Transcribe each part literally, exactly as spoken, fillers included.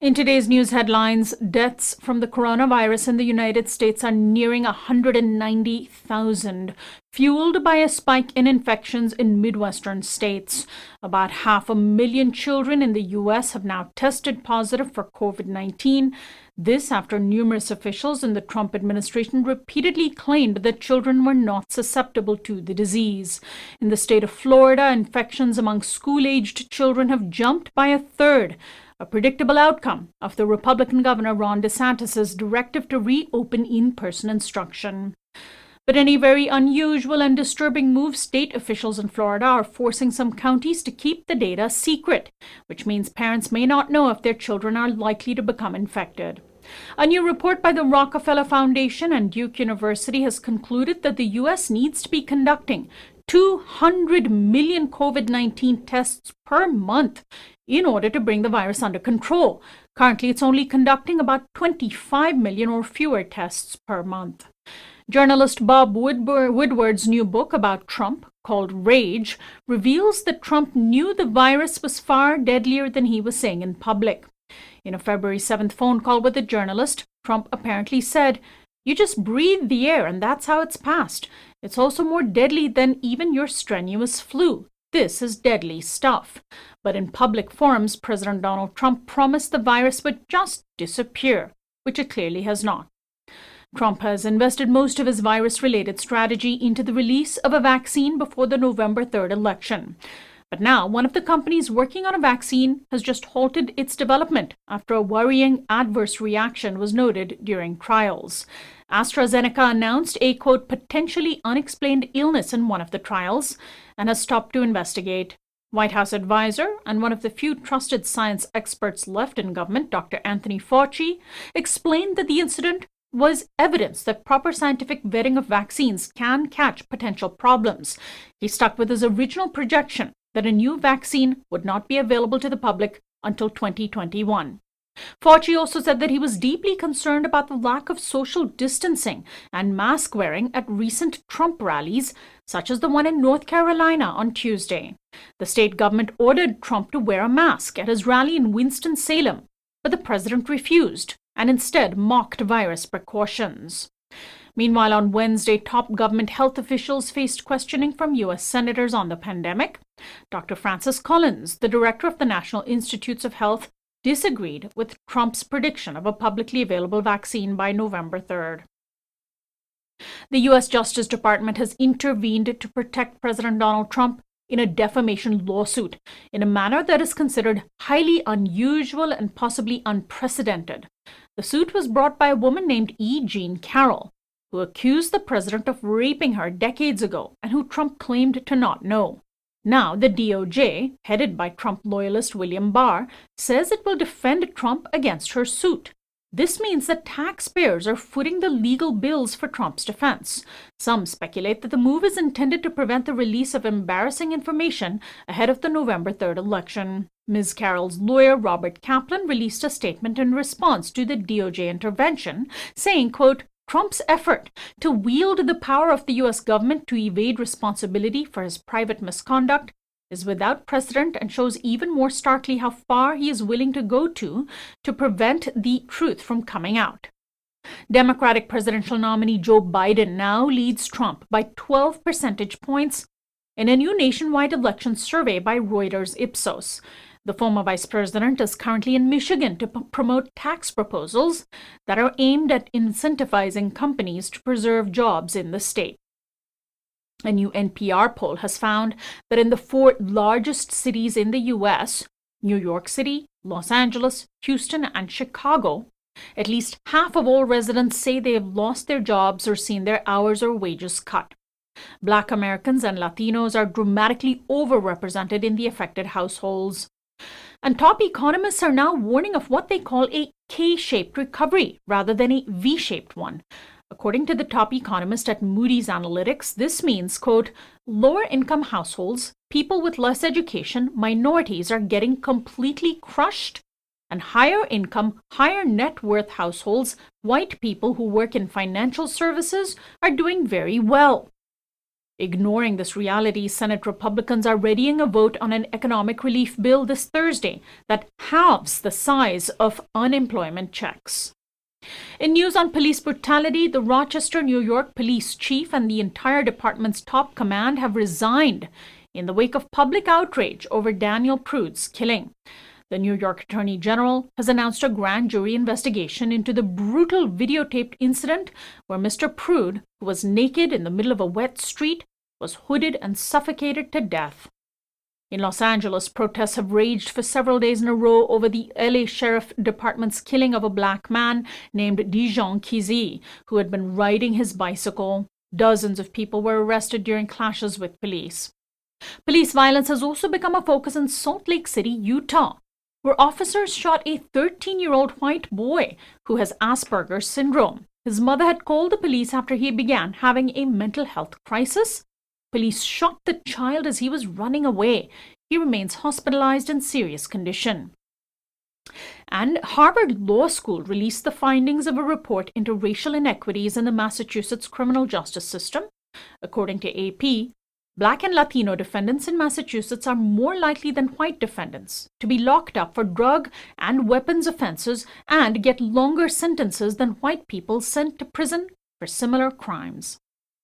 In today's news headlines, deaths from the coronavirus in the United States are nearing one hundred ninety thousand, fueled by a spike in infections in Midwestern states. About half a million children in the U S have now tested positive for COVID nineteen. This after numerous officials in the Trump administration repeatedly claimed that children were not susceptible to the disease. In the state of Florida, infections among school-aged children have jumped by a third, a predictable outcome of the Republican Governor Ron DeSantis' directive to reopen in-person instruction. But in a very unusual and disturbing move, state officials in Florida are forcing some counties to keep the data secret, which means parents may not know if their children are likely to become infected. A new report by the Rockefeller Foundation and Duke University has concluded that the U S needs to be conducting two hundred million COVID nineteen tests per month in order to bring the virus under control. Currently, it's only conducting about twenty-five million or fewer tests per month. Journalist Bob Woodward's new book about Trump, called Rage, reveals that Trump knew the virus was far deadlier than he was saying in public. In a February seventh phone call with a journalist, Trump apparently said, "You just breathe the air and that's how it's passed. It's also more deadly than even your strenuous flu. This is deadly stuff." But in public forums, President Donald Trump promised the virus would just disappear, which it clearly has not. Trump has invested most of his virus-related strategy into the release of a vaccine before the November third election. But now, one of the companies working on a vaccine has just halted its development after a worrying adverse reaction was noted during trials. AstraZeneca announced a, quote, potentially unexplained illness in one of the trials and has stopped to investigate. White House advisor and one of the few trusted science experts left in government, Doctor Anthony Fauci, explained that the incident was evidence that proper scientific vetting of vaccines can catch potential problems. He stuck with his original projection that a new vaccine would not be available to the public until twenty twenty-one. Fauci also said that he was deeply concerned about the lack of social distancing and mask wearing at recent Trump rallies, such as the one in North Carolina on Tuesday. The state government ordered Trump to wear a mask at his rally in Winston-Salem, but the president refused and instead mocked virus precautions. Meanwhile, on Wednesday, top government health officials faced questioning from U S senators on the pandemic. Doctor Francis Collins, the director of the National Institutes of Health, disagreed with Trump's prediction of a publicly available vaccine by November third. The U S Justice Department has intervened to protect President Donald Trump in a defamation lawsuit in a manner that is considered highly unusual and possibly unprecedented. The suit was brought by a woman named E. Jean Carroll, who accused the president of raping her decades ago and who Trump claimed to not know. Now, the D O J, headed by Trump loyalist William Barr, says it will defend Trump against her suit. This means that taxpayers are footing the legal bills for Trump's defense. Some speculate that the move is intended to prevent the release of embarrassing information ahead of the November third election. Miz Carroll's lawyer, Robert Kaplan, released a statement in response to the D O J intervention, saying, quote, Trump's effort to wield the power of the U S government to evade responsibility for his private misconduct is without precedent and shows even more starkly how far he is willing to go to to prevent the truth from coming out. Democratic presidential nominee Joe Biden now leads Trump by twelve percentage points in a new nationwide election survey by Reuters Ipsos. The former vice president is currently in Michigan to p- promote tax proposals that are aimed at incentivizing companies to preserve jobs in the state. A new N P R poll has found that in the four largest cities in the U S, New York City, Los Angeles, Houston, and Chicago, at least half of all residents say they have lost their jobs or seen their hours or wages cut. Black Americans and Latinos are dramatically overrepresented in the affected households. And top economists are now warning of what they call a K-shaped recovery rather than a V-shaped one. According to the top economist at Moody's Analytics, this means, quote, lower-income households, people with less education, minorities are getting completely crushed, and higher-income, higher-net-worth households, white people who work in financial services, are doing very well. Ignoring this reality, Senate Republicans are readying a vote on an economic relief bill this Thursday that halves the size of unemployment checks. In news on police brutality, the Rochester, New York police chief and the entire department's top command have resigned in the wake of public outrage over Daniel Prude's killing. The New York Attorney General has announced a grand jury investigation into the brutal videotaped incident where Mister Prude, who was naked in the middle of a wet street, was hooded and suffocated to death. In Los Angeles, protests have raged for several days in a row over the L A Sheriff Department's killing of a black man named Dijon Kizzee, who had been riding his bicycle. Dozens of people were arrested during clashes with police. Police violence has also become a focus in Salt Lake City, Utah, where officers shot a thirteen-year-old white boy who has Asperger's syndrome. His mother had called the police after he began having a mental health crisis. Police shot the child as he was running away. He remains hospitalized in serious condition. And Harvard Law School released the findings of a report into racial inequities in the Massachusetts criminal justice system. According to A P, Black and Latino defendants in Massachusetts are more likely than white defendants to be locked up for drug and weapons offenses and get longer sentences than white people sent to prison for similar crimes.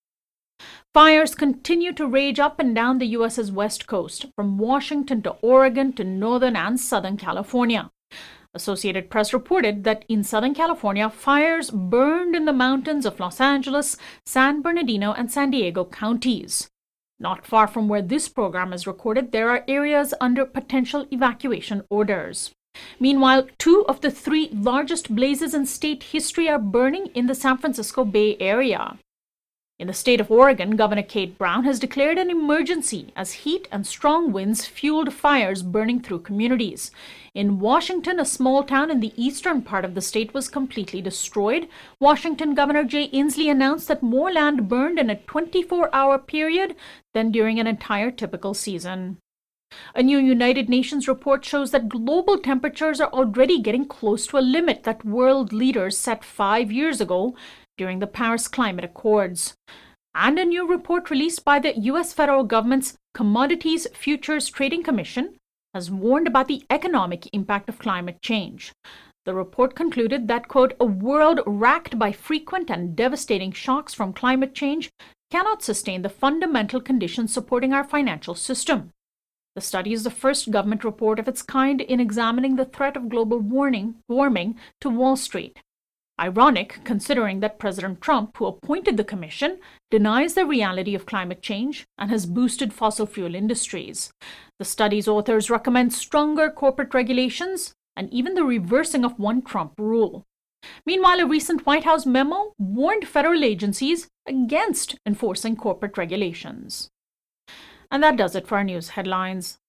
Fires continue to rage up and down the U S's west coast, from Washington to Oregon to northern and southern California. Associated Press reported that in Southern California, fires burned in the mountains of Los Angeles, San Bernardino, and San Diego counties. Not far from where this program is recorded, there are areas under potential evacuation orders. Meanwhile, two of the three largest blazes in state history are burning in the San Francisco Bay Area. In the state of Oregon, Governor Kate Brown has declared an emergency as heat and strong winds fueled fires burning through communities. In Washington, a small town in the eastern part of the state was completely destroyed. Washington Governor Jay Inslee announced that more land burned in a twenty-four hour period than during an entire typical season. A new United Nations report shows that global temperatures are already getting close to a limit that world leaders set five years ago during the Paris Climate Accords. And a new report released by the U S federal government's Commodities Futures Trading Commission has warned about the economic impact of climate change. The report concluded that, quote, a world racked by frequent and devastating shocks from climate change cannot sustain the fundamental conditions supporting our financial system. The study is the first government report of its kind in examining the threat of global warming, warming to Wall Street. Ironic, considering that President Trump, who appointed the commission, denies the reality of climate change and has boosted fossil fuel industries. The study's authors recommend stronger corporate regulations and even the reversing of one Trump rule. Meanwhile, a recent White House memo warned federal agencies against enforcing corporate regulations. And that does it for our news headlines.